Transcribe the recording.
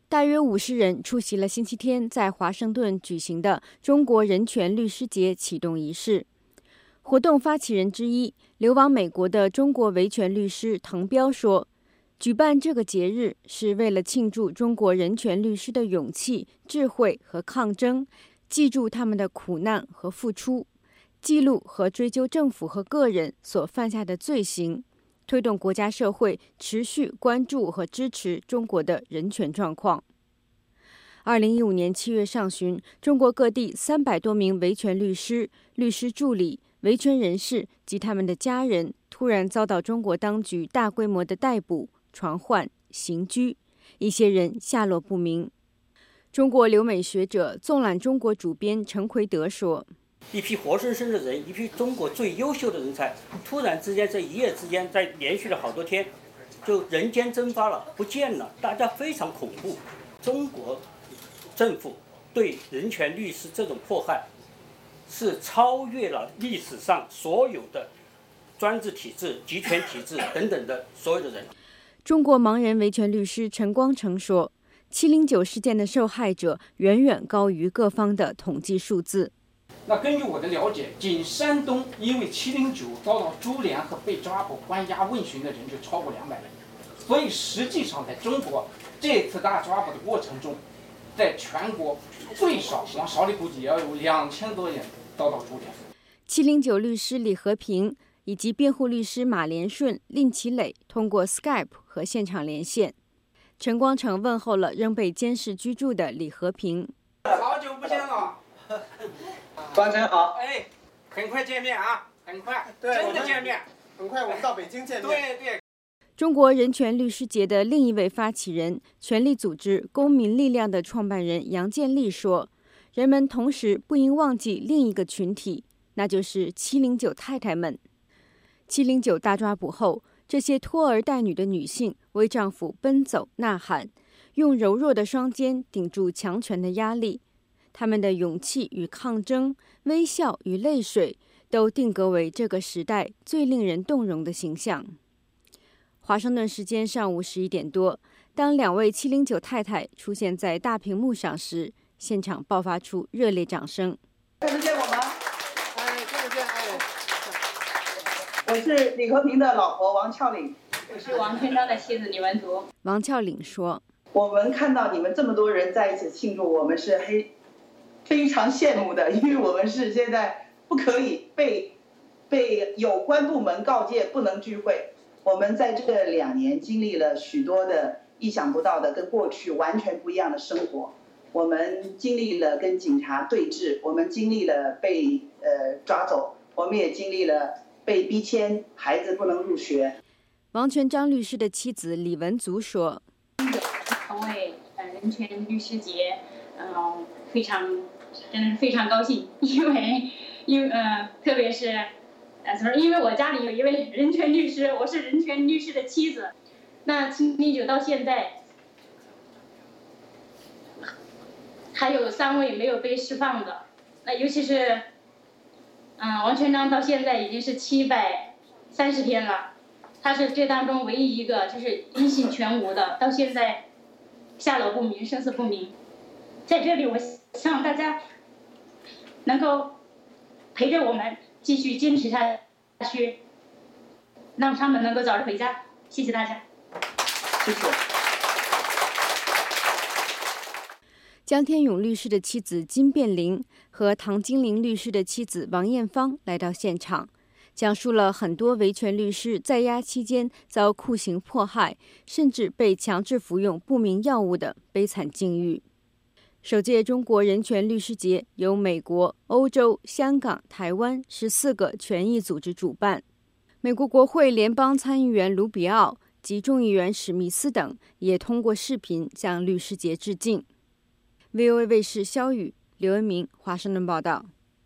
大约50人出席了星期天在华盛顿举行的中国人权律师节启动仪式。活动发起人之一、流亡美国的中国维权律师滕彪说，举办这个节日是为了庆祝中国人权律师的勇气、智慧和抗争，记住他们的苦难和付出，记录和追究政府和个人所犯下的罪行，推动国家社会持续关注和支持中国的人权状况。2015年7月上旬，中国各地300多名维权律师、律师助理、维权人士及他们的家人突然遭到中国当局大规模的逮捕、传唤、刑拘，一些人下落不明。中国留美学者纵览中国主编陈奎德说， 一批活生生的人，一批中国最优秀的人才，突然之间在一夜之间，在连续了好多天，就人间蒸发了，不见了，大家非常恐怖。中国政府对人权律师这种迫害，是超越了历史上所有的专制体制、集权体制等等的所有的人。 中国盲人维权律师陈光诚说，709事件的受害者远远高于各方的统计数字。 那根据我的了解，仅山东因为709遭到株连和被抓捕、关押、问询的人就超过200人。所以实际上在中国这次大抓捕的过程中，在全国最少往少里估计也要有2000多人遭到株连。 709律师李和平以及辩护律师马连顺、令其磊通过 Skype 和现场连线。陈光诚问候了仍被监视居住的李和平。 好久不见了， 光诚好。 哎，很快见面啊，很快，真的见面， 很快我们到北京见面。 对。 中国人权律师节的另一位发起人、权力组织公民力量的创办人杨建立说，人们同时不应忘记另一个群体，那就是709太太们。709大抓捕后，这些拖儿带女的女性为丈夫奔走呐喊，用柔弱的双肩顶住强权的压力。她们的勇气与抗争、微笑与泪水，都定格为这个时代最令人动容的形象。华盛顿时间上午11点多，当2位709太太出现在大屏幕上时，现场爆发出热烈掌声。 看得见我吗？ 看得见。 我是李和平的老婆王峭岭， 我是王全璋的妻子李文图。 王峭岭说：“ 我们看到你们这么多人在一起庆祝，我们是非常羡慕的，因为我们是现在不可以被有关部门告诫不能聚会。我们在这2年经历了许多的意想不到的、跟过去完全不一样的生活。我们经历了跟警察对峙，我们经历了被抓走，我们也经历了被逼迁，孩子不能入学。” 王全璋律师的妻子李文足说：“ 成为人权律师节，真的是非常高兴，因为特别是因为我家里有一位人权律师，我是人权律师的妻子。那709到现在还有3位没有被释放的，那尤其是王全璋到现在已经是730天了，他是这当中唯一一个就是音信全无的，到现在下落不明、生死不明。在这里我希望大家能够陪着我们继续坚持下去，让他们能够早日回家。谢谢大家。 谢谢。 江天勇律师的妻子金变玲和唐金玲律师的妻子王艳芳来到现场，讲述了很多维权律师在押期间遭酷刑迫害，甚至被强制服用不明药物的悲惨境遇。首届中国人权律师节由美国、欧洲、香港、台湾14个权益组织主办。美国国会联邦参议员卢比奥及众议员史密斯等也通过视频向律师节致敬。VOA 卫视肖宇、刘文明华盛顿报道。